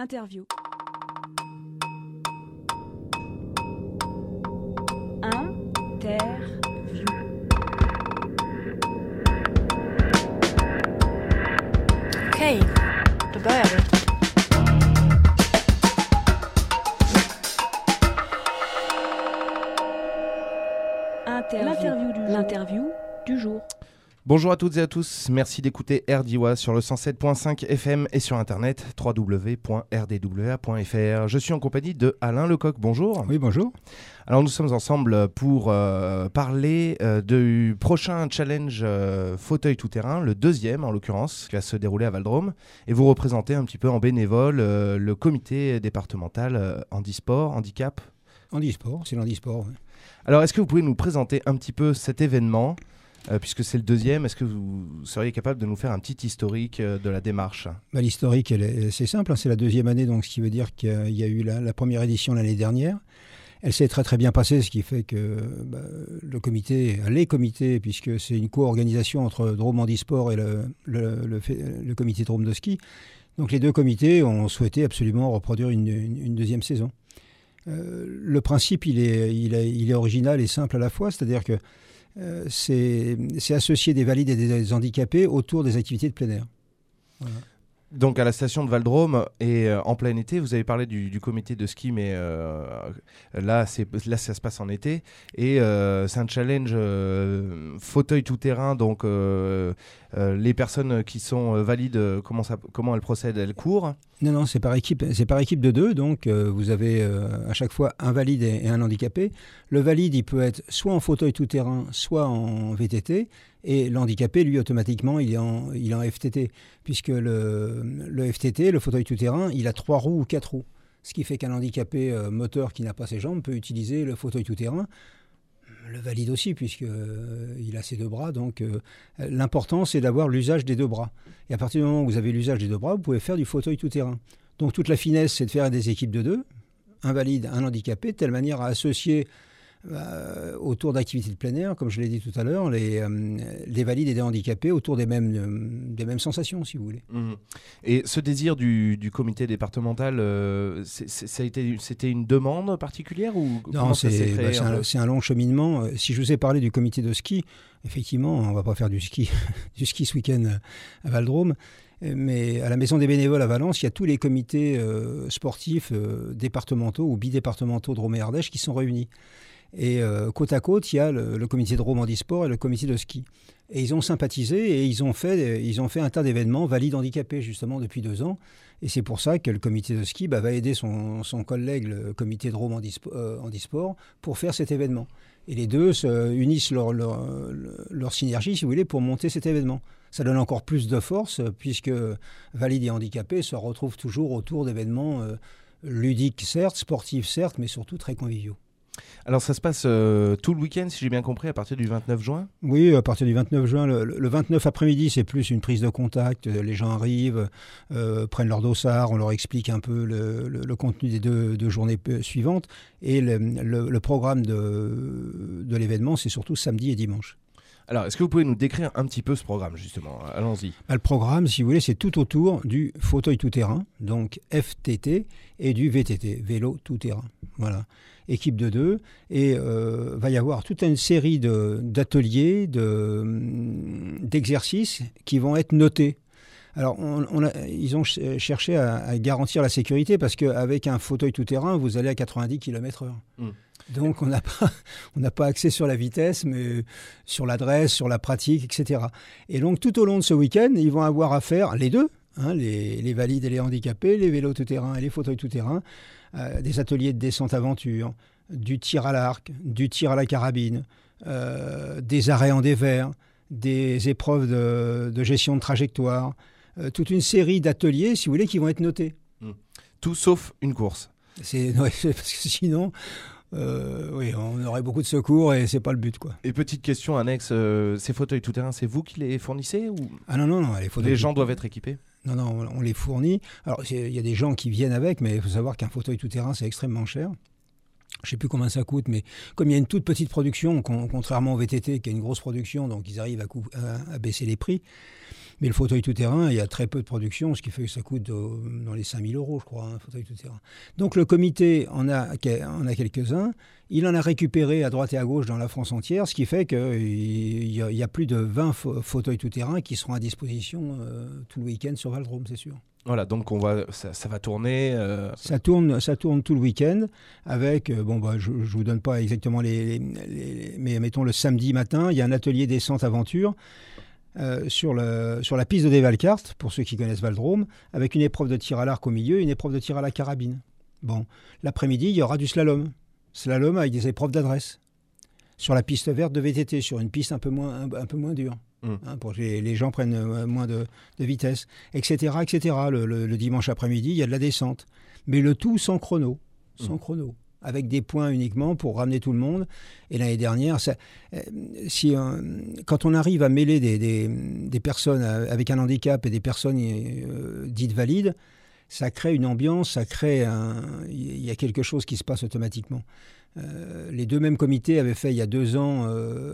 Interview. Interview. Okej, då börjar vi. L'interview du jour. Bonjour à toutes et à tous, merci d'écouter RDWA sur le 107.5 FM et sur internet www.rdwa.fr. Je suis en compagnie de Alain Lecoq, bonjour. Oui, bonjour. Alors nous sommes ensemble pour parler du prochain challenge fauteuil tout-terrain, le deuxième en l'occurrence, qui va se dérouler à Val-de-Rôme. Et vous représentez un petit peu en bénévole le comité départemental handisport, handicap. Handisport, c'est l'handisport. Oui. Alors est-ce que vous pouvez nous présenter un petit peu cet événement puisque c'est le deuxième, est-ce que vous seriez capable de nous faire un petit historique de la démarche ? L'historique, c'est simple, c'est la deuxième année, donc ce qui veut dire qu'il y a eu la première édition l'année dernière. Elle s'est très très bien passée, ce qui fait que les comités, puisque c'est une co-organisation entre Drôme Handisport et le comité Drôme de ski, donc les deux comités ont souhaité absolument reproduire une deuxième saison. Le principe, il est original et simple à la fois, c'est-à-dire que c'est associer des valides et des handicapés autour des activités de plein air. Voilà. Donc à la station de Val-de-Rôme et en plein été, vous avez parlé du comité de ski, mais là ça se passe en été et c'est un challenge fauteuil tout-terrain. Donc les personnes qui sont valides, comment elles procèdent ? Elles courent ? Non, c'est par équipe de deux. Donc vous avez à chaque fois un valide et un handicapé. Le valide, il peut être soit en fauteuil tout-terrain, soit en VTT. Et l'handicapé, lui, automatiquement, il est en FTT, puisque le FTT, le fauteuil tout-terrain, il a 3 roues ou 4 roues. Ce qui fait qu'un handicapé moteur qui n'a pas ses jambes peut utiliser le fauteuil tout-terrain. Le valide aussi, puisqu'il a ses 2 bras. Donc l'important, c'est d'avoir l'usage des 2 bras. Et à partir du moment où vous avez l'usage des 2 bras, vous pouvez faire du fauteuil tout-terrain. Donc toute la finesse, c'est de faire des équipes de 2, un valide, un handicapé, de telle manière à associer autour d'activités de plein air, comme je l'ai dit tout à l'heure, les valides et des handicapés autour des mêmes sensations, si vous voulez. Mmh. Et ce désir du comité départemental, c'était une demande particulière ou Non, c'est un long cheminement. Si je vous ai parlé du comité de ski, effectivement, on ne va pas faire du ski ce week-end à Val-de-Rôme. Mais à la Maison des bénévoles à Valence, il y a tous les comités sportifs départementaux ou bidépartementaux de Drôme et Ardèche qui sont réunis. Et côte à côte, il y a le comité de Drôme Handisport et le comité de ski. Et ils ont sympathisé et ils ont fait un tas d'événements valides handicapés justement depuis 2 ans. Et c'est pour ça que le comité de ski va aider son collègue, le comité de Drôme Handisport, pour faire cet événement. Et les deux unissent leur synergie, si vous voulez, pour monter cet événement. Ça donne encore plus de force, puisque valides et handicapés se retrouvent toujours autour d'événements ludiques, certes, sportifs, certes, mais surtout très conviviaux. Alors ça se passe tout le week-end, si j'ai bien compris, à partir du 29 juin ? Oui, à partir du 29 juin. Le 29 après-midi, c'est plus une prise de contact. Les gens arrivent, prennent leur dossard, on leur explique un peu le contenu des deux journées suivantes. Et le programme de l'événement, c'est surtout samedi et dimanche. Alors, est-ce que vous pouvez nous décrire un petit peu ce programme, justement ? Allons-y. Le programme, si vous voulez, c'est tout autour du fauteuil tout-terrain, donc FTT, et du VTT, vélo tout-terrain. Voilà. Équipe de 2. Et va y avoir toute une série d'ateliers, d'exercices qui vont être notés. Alors, ils ont cherché à garantir la sécurité parce qu'avec un fauteuil tout-terrain, vous allez à 90 km/h. Donc, on n'a pas accès sur la vitesse, mais sur l'adresse, sur la pratique, etc. Et donc, tout au long de ce week-end, ils vont avoir à faire les deux, les valides et les handicapés, les vélos tout-terrain et les fauteuils tout-terrain, des ateliers de descente aventure, du tir à l'arc, du tir à la carabine, des arrêts en dévers, des épreuves de gestion de trajectoire, toute une série d'ateliers, si vous voulez, qui vont être notés. Tout sauf une course. C'est parce que sinon... on aurait beaucoup de secours et c'est pas le but, quoi. Et petite question annexe, ces fauteuils tout-terrain, c'est vous qui les fournissez ou... Ah non, les gens doivent être équipés ? Non, on les fournit. Alors il y a des gens qui viennent avec, mais il faut savoir qu'un fauteuil tout-terrain c'est extrêmement cher. Je ne sais plus combien ça coûte, mais comme il y a une toute petite production, contrairement au VTT qui a une grosse production, donc ils arrivent à baisser les prix. Mais le fauteuil tout-terrain, il y a très peu de production, ce qui fait que ça coûte dans les 5 000 €, je crois, un fauteuil tout-terrain. Donc le comité en a quelques-uns. Il en a récupéré à droite et à gauche dans la France entière, ce qui fait qu'il y a plus de 20 fauteuils tout-terrain qui seront à disposition tout le week-end sur Valdrome, c'est sûr. Voilà, donc ça va tourner. Ça tourne tout le week-end avec, je ne vous donne pas exactement mais mettons le samedi matin, il y a un atelier descente aventure sur la piste de Dévalcart, pour ceux qui connaissent Valdrome, avec une épreuve de tir à l'arc au milieu et une épreuve de tir à la carabine. Bon, l'après-midi, il y aura du slalom. Slalom avec des épreuves d'adresse. Sur la piste verte de VTT, sur une piste un peu moins dure. Pour que les gens prennent moins de vitesse, etc. etc. Le dimanche après-midi, il y a de la descente. Mais le tout sans chrono. Avec des points uniquement pour ramener tout le monde. Et l'année dernière, quand on arrive à mêler des personnes avec un handicap et des personnes dites valides, ça crée une ambiance, il y a quelque chose qui se passe automatiquement. Les deux mêmes comités avaient fait il y a 2 ans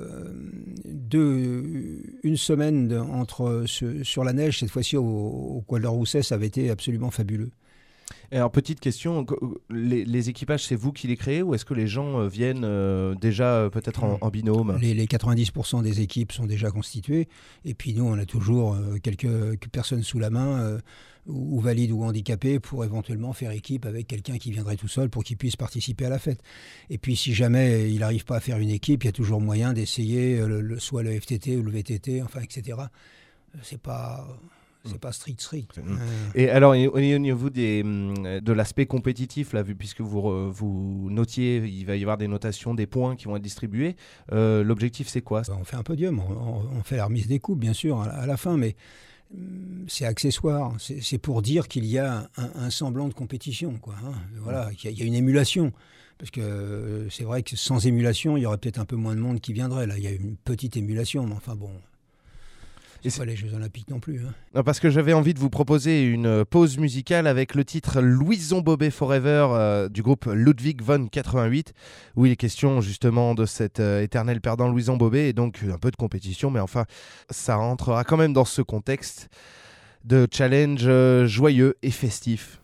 une semaine sur la neige, cette fois-ci au Col de Rousset, ça avait été absolument fabuleux. Et alors, petite question, les équipages, c'est vous qui les créez ou est-ce que les gens viennent déjà peut-être en binôme ? Les 90% des équipes sont déjà constituées et puis nous, on a toujours quelques personnes sous la main ou valides ou handicapés pour éventuellement faire équipe avec quelqu'un qui viendrait tout seul pour qu'il puisse participer à la fête. Et puis si jamais il n'arrive pas à faire une équipe, il y a toujours moyen d'essayer soit le FTT ou le VTT, enfin etc. C'est pas strict. Et alors, au niveau de l'aspect compétitif, là, puisque vous notiez, il va y avoir des notations, des points qui vont être distribués, l'objectif c'est quoi ? On fait un podium, on fait la remise des coupes bien sûr à la fin, mais c'est accessoire, c'est pour dire qu'il y a un semblant de compétition, quoi, hein. Voilà, il y a une émulation. Parce que c'est vrai que sans émulation, il y aurait peut-être un peu moins de monde qui viendrait. Là, il y a une petite émulation, mais enfin bon... C'est pas les Jeux Olympiques non plus. Hein. Non, parce que j'avais envie de vous proposer une pause musicale avec le titre Louison Bobet Forever du groupe Ludwig von 88, où il est question justement de cet éternel perdant Louison Bobet, et donc un peu de compétition, mais enfin, ça rentrera quand même dans ce contexte de challenge joyeux et festif.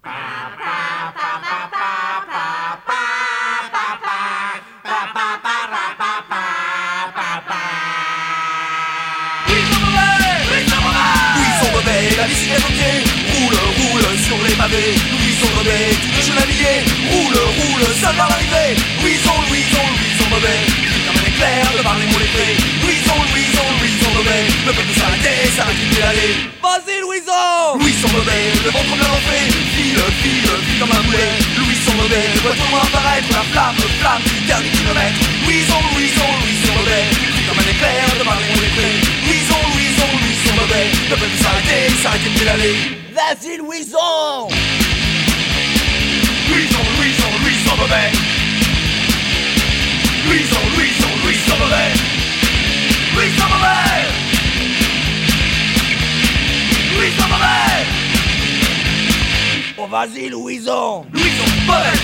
La bicyclette au pied, roule sur les pavés. Louison Bobet, tout le chevalier, roule, seul vers l'arrivée. Louison Bobet, comme un éclair de par les mots lettrés. Louison Bobet, ne peut plus s'arrêter d'aller. Vas-y Louison Bobet, le ventre bien enflé, file comme un boulet. Louison Bobet, ne voit au loin apparaître la flamme du dernier kilomètre. Louison Bobet, comme un éclair de par les mots lettrés. Louison Bobet, ne peut plus s'arrêter de l'aller. Vas-y Louison Bobet. Louison Bobet. Oh vas-y Louison Bobet.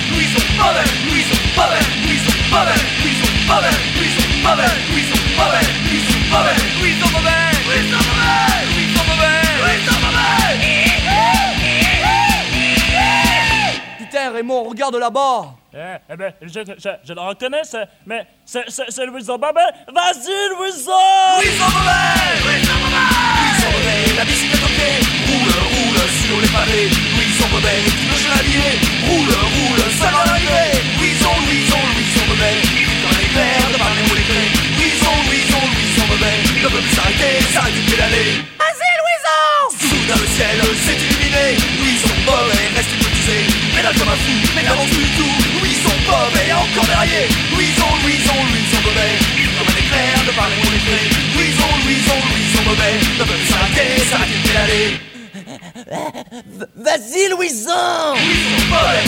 Putain Raymond, regarde là-bas. Eh ben, je le reconnais, mais c'est Louison Bobet. Vas-y Louison Bobet, la bicyclette au pied, roule sur les pavés. Louison Bobet, tout le chevalier, roule, ça va l'arrivée. Louison Bobet, comme un éclair de par les mots lettrés. Louison Bobet, ne peut plus s'arrêter de pédaler. Vas-y Louison. Soudain le ciel s'est illuminé. Louison Bobet reste hypnotisé, pédale comme un fou, mais n'avance plus du tout. Louison Bobet encore derrière. Louison Bobet, comme un éclair de par les mots lettrés. Louison Bobet, ne peut plus s'arrêter de pédaler. Vas-y Louison Bobet.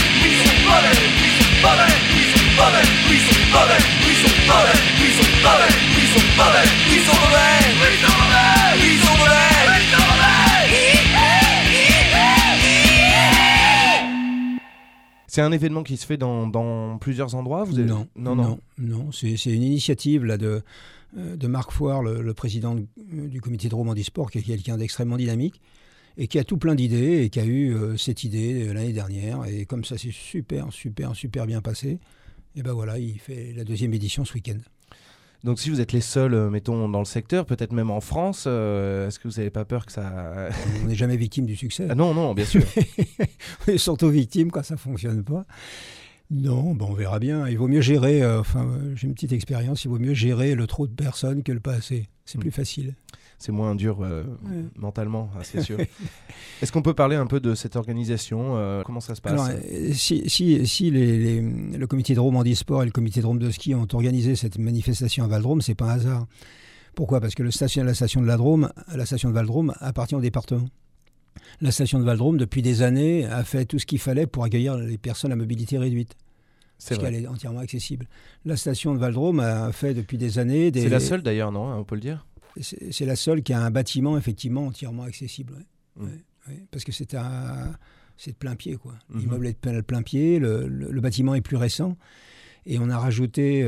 C'est un événement qui se fait dans plusieurs endroits. Non. C'est une initiative là, de Marc Foire, le président du comité de Drôme Handisport, qui est quelqu'un d'extrêmement dynamique et qui a tout plein d'idées et qui a eu cette idée l'année dernière. Et comme ça s'est super bien passé, et ben voilà, il fait la 2e édition ce week-end. Donc si vous êtes les seuls, mettons, dans le secteur, peut-être même en France, est-ce que vous n'avez pas peur que ça... On n'est jamais victime du succès. Ah non, bien sûr. On est surtout victime quand ça ne fonctionne pas. Non, on verra bien. Il vaut mieux gérer, j'ai une petite expérience, il vaut mieux gérer le trop de personnes que le pas assez. C'est plus facile. C'est moins dur mentalement, c'est sûr. Est-ce qu'on peut parler un peu de cette organisation comment ça se passe? Alors, si le comité de Drôme Handisport et le comité de Drôme de ski ont organisé cette manifestation à Val-de-Drôme, c'est pas un hasard. Pourquoi? Parce que la station de Val-de-Drôme appartient au département. La station de Val-de-Drôme, depuis des années, a fait tout ce qu'il fallait pour accueillir les personnes à mobilité réduite. Parce qu'elle est entièrement accessible. La station de Val-de-Drôme a fait depuis des années... C'est la seule d'ailleurs, non? On peut le dire? C'est la seule qui a un bâtiment effectivement entièrement accessible. Parce que c'est de plein pied, quoi. L'immeuble est de plein pied, le bâtiment est plus récent. Et on a rajouté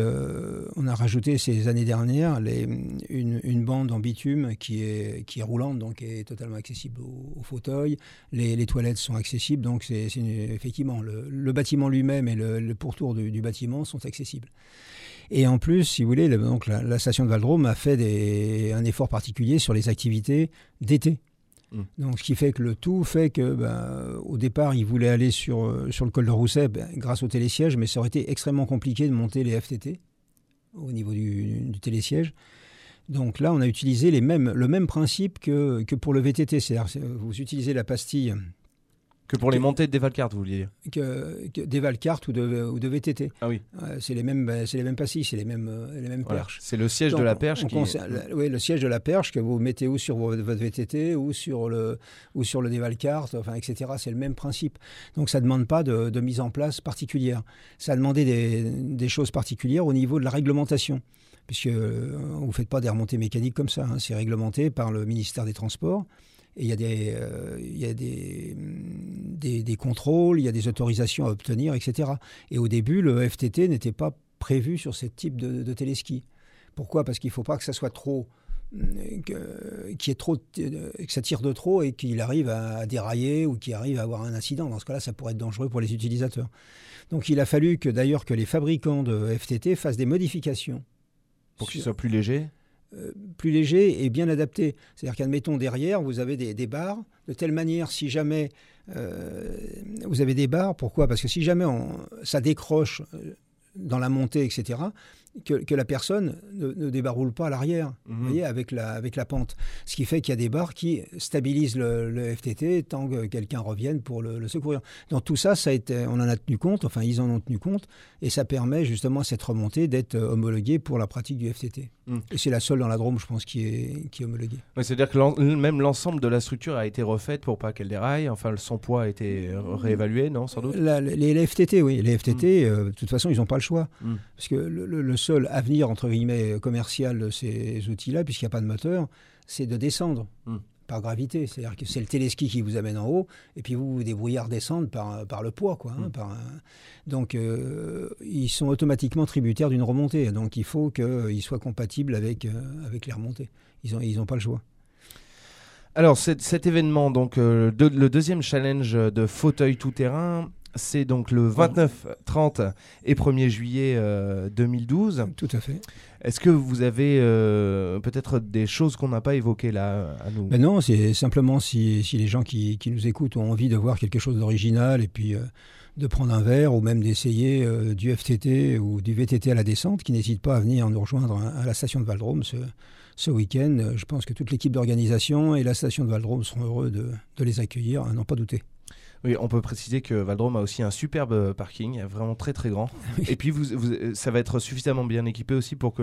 ces années dernières une bande en bitume qui est roulante, donc est totalement accessible aux fauteuils. Les toilettes sont accessibles, donc effectivement le bâtiment lui-même et le pourtour du bâtiment sont accessibles. Et en plus, si vous voulez, donc la station de Val-de-Drôme a fait un effort particulier sur les activités d'été. Donc, ce qui fait que le tout fait que, au départ, ils voulaient aller sur le col de Rousset grâce au télésiège, mais ça aurait été extrêmement compliqué de monter les FTT au niveau du télésiège. Donc là, on a utilisé le même principe que pour le VTT. C'est-à-dire, vous utilisez la pastille... Que pour les montées des Valcartes, vous vouliez dire? Que des Valcartes ou de VTT. Ah oui. C'est les mêmes pastilles, c'est les mêmes perches. C'est le siège de la perche Oui, le siège de la perche que vous mettez ou sur votre VTT ou sur le Dévalcarte, etc. C'est le même principe. Donc ça ne demande pas de mise en place particulière. Ça a demandé des choses particulières au niveau de la réglementation. Puisque vous ne faites pas des remontées mécaniques comme ça. C'est réglementé par le ministère des Transports. Et il y a des contrôles, il y a des autorisations à obtenir, etc. Et au début, le FTT n'était pas prévu sur ce type de téléski. Pourquoi? Parce qu'il ne faut pas que ça soit trop... que ça tire de trop et qu'il arrive à dérailler ou qu'il arrive à avoir un incident. Dans ce cas-là, ça pourrait être dangereux pour les utilisateurs. Donc il a fallu que les fabricants de FTT fassent des modifications. Pour qu'ils soient plus légers? Plus léger et bien adapté. C'est-à-dire qu'admettons derrière, vous avez des barres, de telle manière, si jamais vous avez des barres, pourquoi? Parce que si jamais ça décroche dans la montée, etc., que la personne ne débaroule pas à l'arrière, vous voyez, avec la pente. Ce qui fait qu'il y a des barres qui stabilisent le FTT tant que quelqu'un revienne pour le secourir. Donc tout ça, on en a tenu compte, ils en ont tenu compte, et ça permet justement à cette remontée d'être homologuée pour la pratique du FTT. Et c'est la seule dans la Drôme, je pense, qui est homologuée. Ouais, c'est-à-dire que même l'ensemble de la structure a été refaite pour pas qu'elle déraille, son poids a été réévalué, non, sans doute? Les FTT, oui. Les FTT, de toute façon, ils n'ont pas le choix. Parce que le seul avenir, entre guillemets, commercial de ces outils-là, puisqu'il n'y a pas de moteur, c'est de descendre par gravité. C'est-à-dire que c'est le téléski qui vous amène en haut, et puis vous vous débrouillez à redescendre par le poids, quoi. Donc, ils sont automatiquement tributaires d'une remontée. Donc, il faut qu'ils soient compatibles avec les remontées. Ils n'ont pas le choix. Alors, cet événement, donc le deuxième challenge de fauteuil tout-terrain, c'est donc le 29, 30 et 1er juillet 2012. Tout à fait. Est-ce que vous avez peut-être des choses qu'on n'a pas évoquées là à nous? Non, c'est simplement si les gens qui nous écoutent ont envie de voir quelque chose d'original et puis de prendre un verre ou même d'essayer du FTT ou du VTT à la descente, qui n'hésitent pas à venir nous rejoindre à la station de Val-de-Drôme ce week-end. Je pense que toute l'équipe d'organisation et la station de Val-de-Drôme seront heureux de les accueillir, à n'en pas douter. Oui, on peut préciser que Val-de-Drôme a aussi un superbe parking, vraiment très très grand. Oui. Et puis ça va être suffisamment bien équipé aussi pour que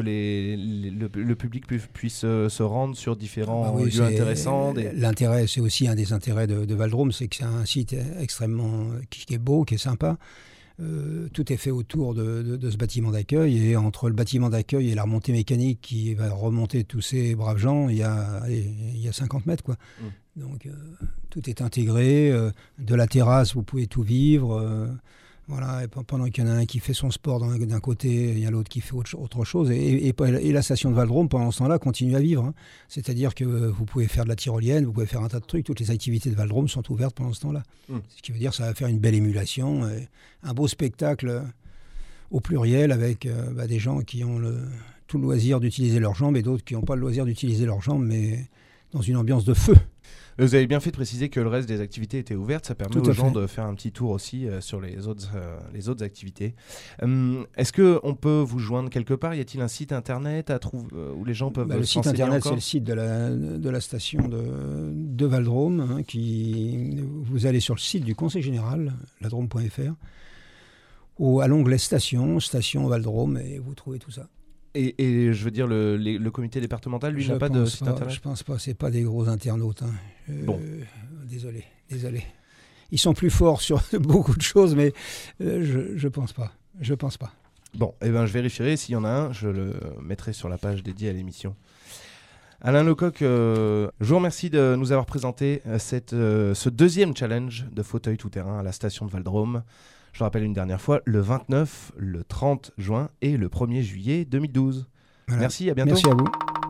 le public puisse se rendre sur différents lieux intéressants. L'intérêt, c'est aussi un des intérêts de Val-de-Drôme, c'est que c'est un site extrêmement qui est beau, qui est sympa. Tout est fait autour de ce bâtiment d'accueil, et entre le bâtiment d'accueil et la remontée mécanique qui va remonter tous ces braves gens, il y a 50 mètres, quoi. Donc tout est intégré. De la terrasse, vous pouvez tout vivre. Voilà, et pendant qu'il y en a un qui fait son sport d'un côté, il y a l'autre qui fait autre chose. Et la station de Val-de-Rôme, pendant ce temps-là, continue à vivre. Hein. C'est-à-dire que vous pouvez faire de la tyrolienne, vous pouvez faire un tas de trucs. Toutes les activités de Val-de-Rôme sont ouvertes pendant ce temps-là. Ce qui veut dire que ça va faire une belle émulation, un beau spectacle au pluriel avec des gens qui ont tout le loisir d'utiliser leurs jambes et d'autres qui n'ont pas le loisir d'utiliser leurs jambes, mais dans une ambiance de feu. Vous avez bien fait de préciser que le reste des activités étaient ouvertes. Ça permet aux gens de faire un petit tour aussi sur les autres activités. Est-ce qu'on peut vous joindre quelque part ? Y a-t-il un site internet à trouver où les gens peuvent le site internet, encore ? c'est le site de la station de Val-de-Rôme. Hein, vous allez sur le site du Conseil général, ladrome.fr, à l'onglet Station Val-de-Rôme, et vous trouvez tout ça. Et je veux dire, le comité départemental, lui, n'a pas de site internet ? Je pense pas, c'est pas des gros internautes. Hein. Bon. Désolé. Ils sont plus forts sur beaucoup de choses, mais je pense pas. Bon, je vérifierai. S'il y en a un, je le mettrai sur la page dédiée à l'émission. Alain Lecoq, je vous remercie de nous avoir présenté ce deuxième challenge de fauteuil tout-terrain à la station de Val-de-Rôme. Je le rappelle une dernière fois, le 29, le 30 juin et le 1er juillet 2012. Voilà. Merci, à bientôt. Merci à vous.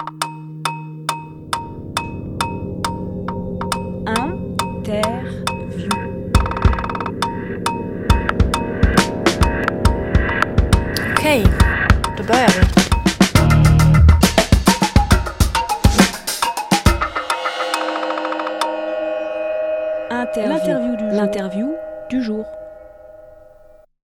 Interview. Okej, då börjar vi. L'interview du jour.